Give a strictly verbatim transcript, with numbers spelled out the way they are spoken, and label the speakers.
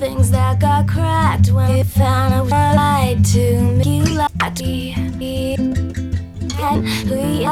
Speaker 1: things that got cracked when we found a light to make you like me. And we